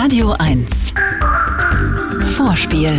Radio 1. Vorspiel.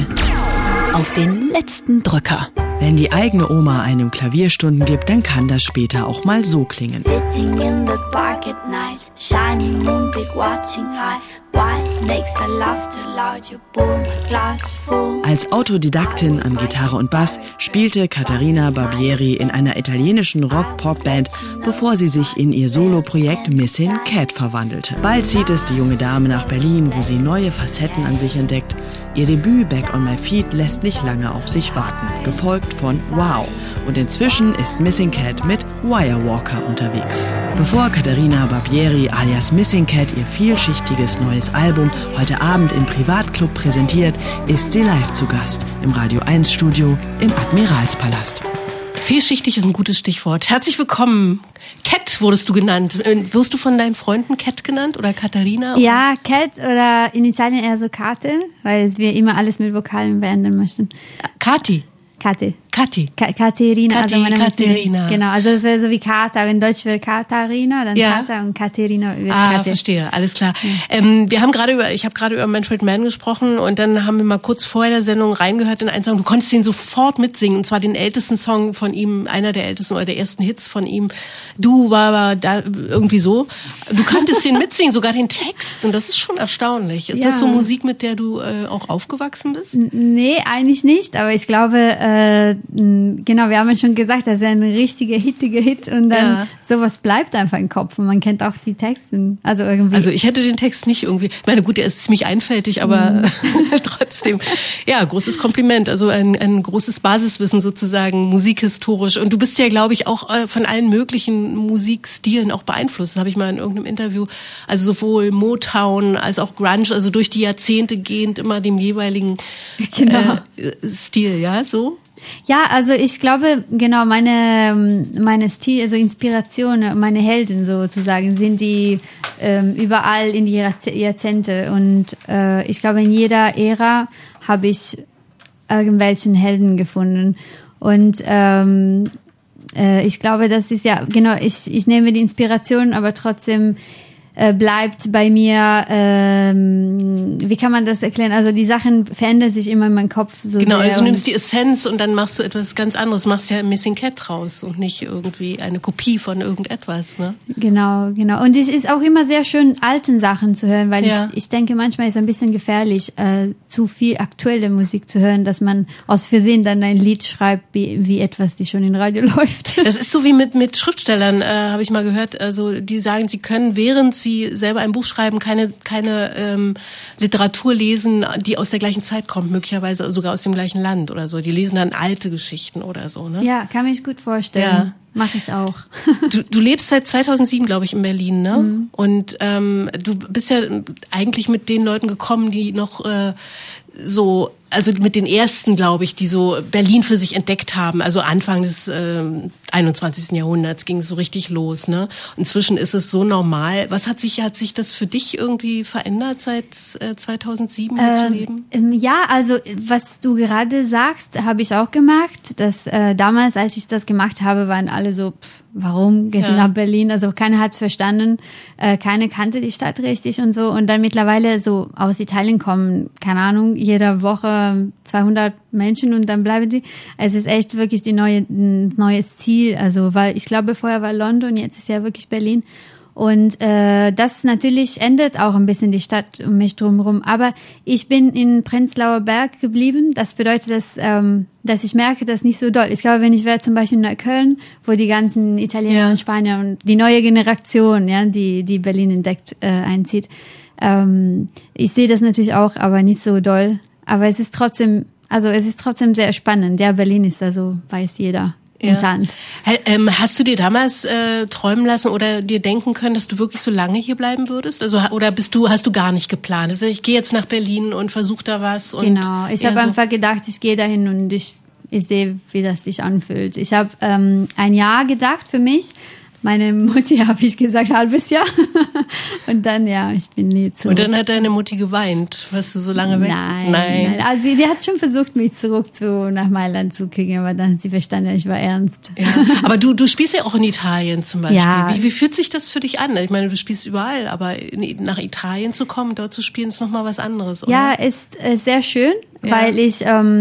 Auf den letzten Drücker. Wenn die eigene Oma einem Klavierstunden gibt, dann kann das später auch mal so klingen. Sitting in the park at night, shiny moon big watching high. Why makes a laughter loud? You pour my glass full. Als Autodidaktin an Gitarre und Bass spielte Caterina Barbieri in einer italienischen Rock-Pop-Band, bevor sie sich in ihr Soloprojekt Missing Cat verwandelte. Bald zieht es die junge Dame nach Berlin, wo sie neue Facetten an sich entdeckt. Ihr Debüt Back on My Feet lässt nicht lange auf sich warten, gefolgt von Wow. Und inzwischen ist Missing Cat mit Wirewalker unterwegs. Bevor Caterina Barbieri alias Missing Cat ihr vielschichtiges neues Album heute Abend im Privatclub präsentiert, ist sie live zu Gast im Radio 1 Studio im Admiralspalast. Vielschichtig ist ein gutes Stichwort. Herzlich willkommen. Cat wurdest du genannt. Wirst du von deinen Freunden Cat genannt oder Katharina? Ja, Cat oder in Italien eher so Kate, weil wir immer alles mit Vokalen beenden möchten. Kati. Kate. Kathi. Katerina. Kathi, also meine Katerina. Genau, also es wäre so wie Kata. Wenn Deutsch wäre Katharina, dann Ja. Kata und Katerina wird Kate. Verstehe, alles klar. Ich habe gerade über Manfred Mann gesprochen und dann haben wir mal kurz vor der Sendung reingehört in einen Song. Du konntest den sofort mitsingen, und zwar den ältesten Song von ihm, einer der ältesten oder der ersten Hits von ihm. Du war da irgendwie so. Du konntest den mitsingen, sogar den Text, und das ist schon erstaunlich. Ist das so Musik, mit der du auch aufgewachsen bist? Nee, eigentlich nicht, aber ich glaube, genau, wir haben ja schon gesagt, das ist ein richtiger Hit und dann sowas bleibt einfach im Kopf und man kennt auch die Texte. Also irgendwie. Also ich hätte den Text nicht irgendwie, ich meine gut, der ist ziemlich einfältig, aber trotzdem, ja, großes Kompliment, also ein großes Basiswissen sozusagen, musikhistorisch, und du bist ja, glaube ich, auch von allen möglichen Musikstilen auch beeinflusst, das habe ich mal in irgendeinem Interview, also sowohl Motown als auch Grunge, also durch die Jahrzehnte gehend immer dem jeweiligen Stil, ja, so? Ja, also ich glaube, genau, meine Stil, also Inspiration, meine Helden sozusagen, sind die überall in die Jahrzehnte. Und ich glaube, in jeder Ära habe ich irgendwelchen Helden gefunden. Und ich glaube, das ist ja, genau, ich nehme die Inspiration, aber trotzdem bleibt bei mir, wie kann man das erklären? Also die Sachen verändern sich immer in meinem Kopf so genau, sehr. Also du nimmst die Essenz und dann machst du etwas ganz anderes. Machst ja Missing Cat draus und nicht irgendwie eine Kopie von irgendetwas, ne? Genau. Und es ist auch immer sehr schön, alten Sachen zu hören, weil ich denke, manchmal ist es ein bisschen gefährlich, zu viel aktuelle Musik zu hören, dass man aus Versehen dann ein Lied schreibt, wie etwas, die schon im Radio läuft. Das ist so wie mit Schriftstellern, habe ich mal gehört. Also die sagen, sie können, während sie selber ein Buch schreiben, keine Literatur lesen, die aus der gleichen Zeit kommt, möglicherweise sogar aus dem gleichen Land oder so. Die lesen dann alte Geschichten oder so, ne? Ja, kann mich gut vorstellen. Ja. Mache ich auch. Du lebst seit 2007, glaube ich, in Berlin, ne? Mhm. Und du bist ja eigentlich mit den Leuten gekommen, die noch also mit den ersten, glaube ich, die so Berlin für sich entdeckt haben. Also Anfang des 21. Jahrhunderts ging es so richtig los, ne? Inzwischen ist es so normal. Hat sich das für dich irgendwie verändert seit 2007 zu leben? Ja, also was du gerade sagst, habe ich auch gemerkt, dass damals, als ich das gemacht habe, waren alle so, warum gehst du nach Berlin? Also keiner hat verstanden, keiner kannte die Stadt richtig und so. Und dann mittlerweile so aus Italien kommen, keine Ahnung, jede Woche 200 Menschen und dann bleiben die. Es ist echt wirklich neues Ziel. Also, weil ich glaube, vorher war London, jetzt ist ja wirklich Berlin. Und das natürlich ändert auch ein bisschen die Stadt um mich drumherum. Aber ich bin in Prenzlauer Berg geblieben. Das bedeutet, dass ich merke, das nicht so doll. Ich glaube, wenn ich wäre zum Beispiel nach Köln, wo die ganzen Italiener und Spanier und die neue Generation, die Berlin entdeckt, einzieht. Ich sehe das natürlich auch, aber nicht so doll. Aber es ist trotzdem sehr spannend. Ja, Berlin ist da so, weiß jeder. Hast du dir damals träumen lassen oder dir denken können, dass du wirklich so lange hier bleiben würdest? Also oder hast du gar nicht geplant? Also ich gehe jetzt nach Berlin und versuche da was. Und genau, ich habe einfach gedacht, ich gehe dahin und ich sehe, wie das sich anfühlt. Ich habe ein Jahr gedacht für mich, Meine Mutti, habe ich gesagt, halbes Jahr. Und dann, ich bin nie zurück. Und dann hat deine Mutti geweint. Warst du so lange weg? Nein. Also die hat schon versucht, mich zurück nach Mailand zu kriegen, aber dann hat sie verstanden, ich war ernst. Ja. Aber du spielst ja auch in Italien zum Beispiel. Ja. Wie fühlt sich das für dich an? Ich meine, du spielst überall, aber nach Italien zu kommen, dort zu spielen, ist nochmal was anderes, oder? Ja, ist sehr schön, weil ich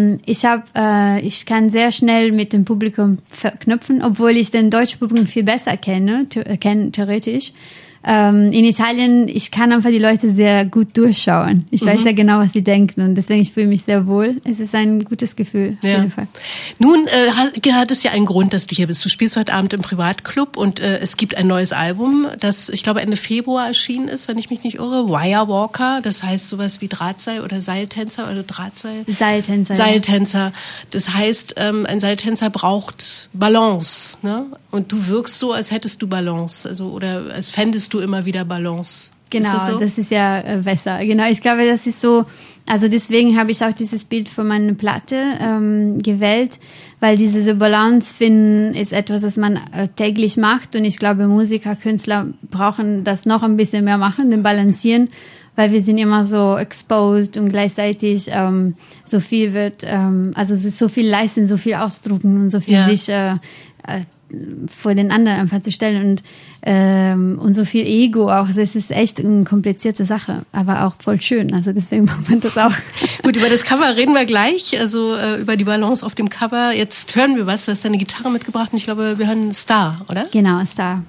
kann sehr schnell mit dem Publikum verknüpfen, obwohl ich den deutschen Publikum viel besser kenne theoretisch. In Italien, ich kann einfach die Leute sehr gut durchschauen. Ich weiß ja genau, was sie denken und deswegen ich fühle mich sehr wohl. Es ist ein gutes Gefühl, auf jeden Fall. Nun hat es ja einen Grund, dass du hier bist. Du spielst heute Abend im Privatclub und es gibt ein neues Album, das ich glaube Ende Februar erschienen ist, wenn ich mich nicht irre. Wire Walker, das heißt sowas wie Drahtseil oder Seiltänzer oder Drahtseil. Seiltänzer. Das heißt, ein Seiltänzer braucht Balance, ne? Und du wirkst so, als hättest du Balance, also oder als fändest du immer wieder Balance. Genau, ist das so? Das ist ja besser. Genau, ich glaube, das ist so, also deswegen habe ich auch dieses Bild für meine Platte gewählt, weil diese Balance finden ist etwas, das man täglich macht und ich glaube, Musiker, Künstler brauchen das noch ein bisschen mehr machen, den Balancieren, weil wir sind immer so exposed und gleichzeitig so viel wird, also so viel leisten, so viel ausdrucken und so viel sich vor den anderen einfach zu stellen und so viel Ego auch. Das ist echt eine komplizierte Sache, aber auch voll schön. Also deswegen macht man das auch. Gut, über das Cover reden wir gleich, also über die Balance auf dem Cover. Jetzt hören wir was. Du hast deine Gitarre mitgebracht und ich glaube, wir hören Star, oder? Genau, Star.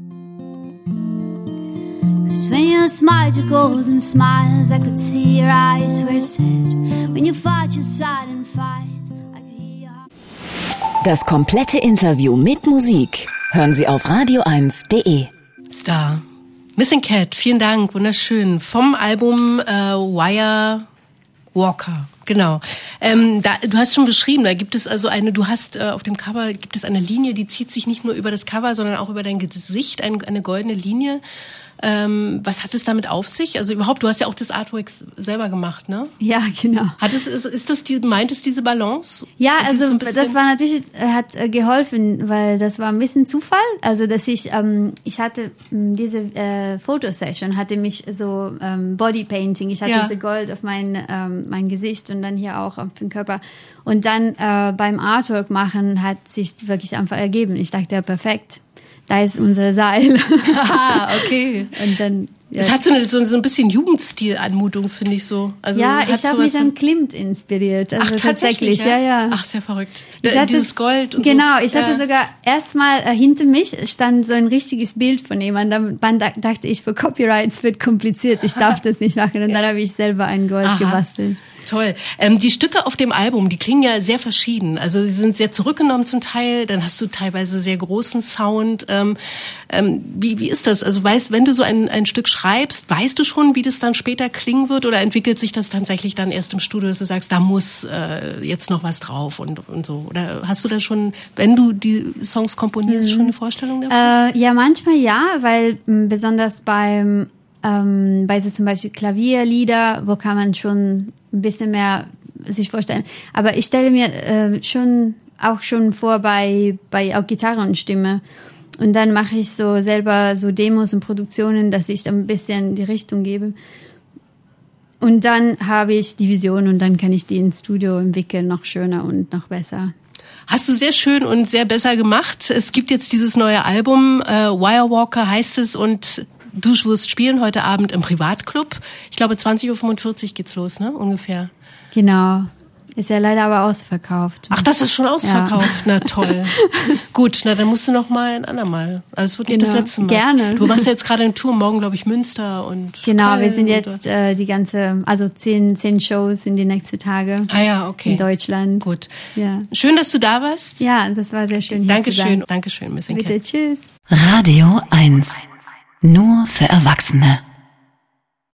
When you smiled your golden smiles, I could see your eyes were set. When you fought your silent fights, I could hear your heart. Das komplette Interview mit Musik hören Sie auf radio1.de. Star. Missing Cat, vielen Dank, wunderschön. Vom Album Wire Walker. Genau. Du hast schon beschrieben, da gibt es also du hast auf dem Cover gibt es eine Linie, die zieht sich nicht nur über das Cover, sondern auch über dein Gesicht, eine goldene Linie. Was hat es damit auf sich? Also überhaupt, du hast ja auch das Artwork selber gemacht, ne? Ja, genau. Meint es diese Balance? Ja, also das war natürlich, hat geholfen, weil das war ein bisschen Zufall. Also dass ich hatte diese Fotosession, hatte mich so Bodypainting, ich hatte diese Gold auf mein Gesicht und dann hier auch auf den Körper. Und dann beim Artwork machen hat sich wirklich einfach ergeben. Ich dachte, ja, perfekt. Da ist unser Seil. Ah, okay. Und dann, es hat so ein bisschen Jugendstil-Anmutung, finde ich so. Also ja, ich habe mich an Klimt inspiriert. Also tatsächlich, ja. Ach, sehr verrückt. Dieses Gold und genau, so. Ich hatte sogar erstmal hinter mich stand so ein richtiges Bild von jemandem. Dann dachte ich, für Copyrights wird kompliziert. Ich darf das nicht machen. Und dann habe ich selber ein Gold gebastelt. Toll. Die Stücke auf dem Album, die klingen ja sehr verschieden. Also sie sind sehr zurückgenommen zum Teil. Dann hast du teilweise sehr großen Sound. Wie ist das? Also wenn du so ein Stück schreibst, weißt du schon, wie das dann später klingen wird? Oder entwickelt sich das tatsächlich dann erst im Studio, dass du sagst, da muss jetzt noch was drauf und so? Oder hast du da schon, wenn du die Songs komponierst, schon eine Vorstellung davon? Ja, manchmal ja, weil besonders bei so zum Beispiel Klavierlieder, wo kann man schon ein bisschen mehr sich vorstellen. Aber ich stelle mir schon vor bei auch Gitarre und Stimme. Und dann mache ich so selber so Demos und Produktionen, dass ich ein bisschen die Richtung gebe. Und dann habe ich die Vision und dann kann ich die ins Studio entwickeln, noch schöner und noch besser. Hast du sehr schön und sehr besser gemacht. Es gibt jetzt dieses neue Album, Wire Walker heißt es, und du wirst spielen heute Abend im Privatclub. Ich glaube 20:45 Uhr geht's los, ne? Ungefähr. Genau. Ist ja leider aber ausverkauft. Ach, das ist schon ausverkauft. Ja. Na toll. Gut, dann musst du noch mal ein andermal. Also es wird nicht das letzte Mal. Gerne. Du machst ja jetzt gerade eine Tour, morgen glaube ich Münster und genau, Köln, wir sind jetzt also 10 Shows in die nächsten Tage. Ah ja, okay. In Deutschland. Gut. Ja. Schön, dass du da warst. Ja, das war sehr schön. Dankeschön, Missing Cat. Bitte, tschüss. Radio 1. Nur für Erwachsene.